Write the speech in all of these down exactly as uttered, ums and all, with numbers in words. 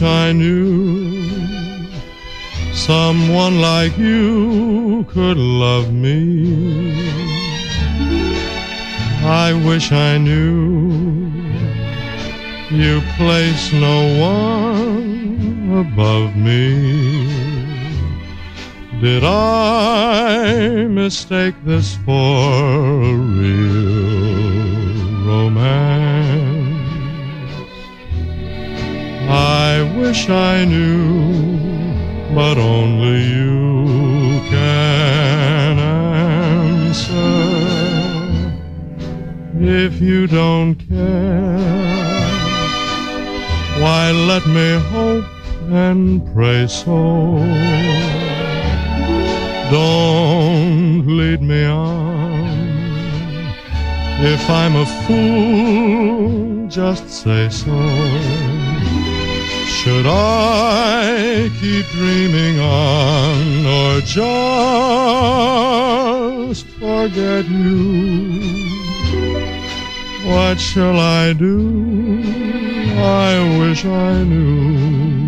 I knew someone like you could love me. I wish I knew you place no one above me. Did I mistake this for a real romance? I wish I knew, but only you can answer. If you don't care, why let me hope and pray so. Don't lead me on. If I'm a fool, just say so. Should I keep dreaming on, or just forget you? What shall I do? I wish I knew.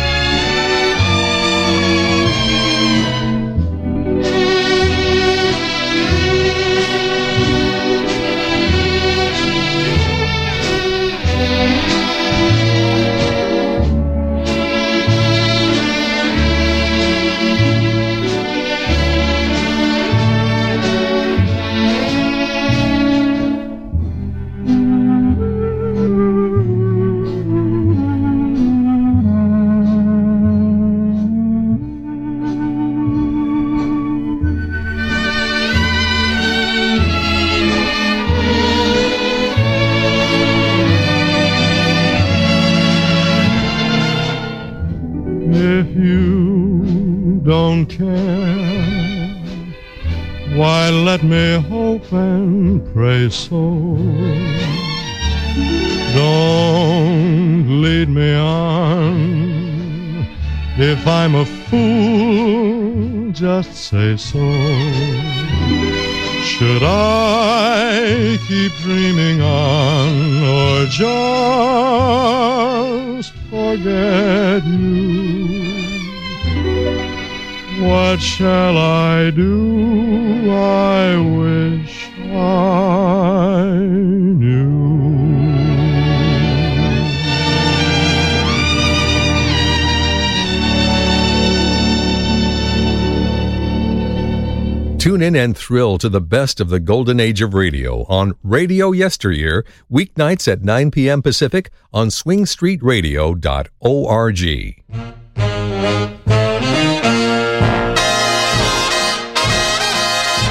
If you don't care, why let me hope and pray so. Don't lead me on. If I'm a fool, just say so. Should I keep dreaming on, or just forget you? What shall I do? I wish I knew. Tune in and thrill to the best of the golden age of radio on Radio Yesteryear, weeknights at nine p.m. Pacific on swing street radio dot org.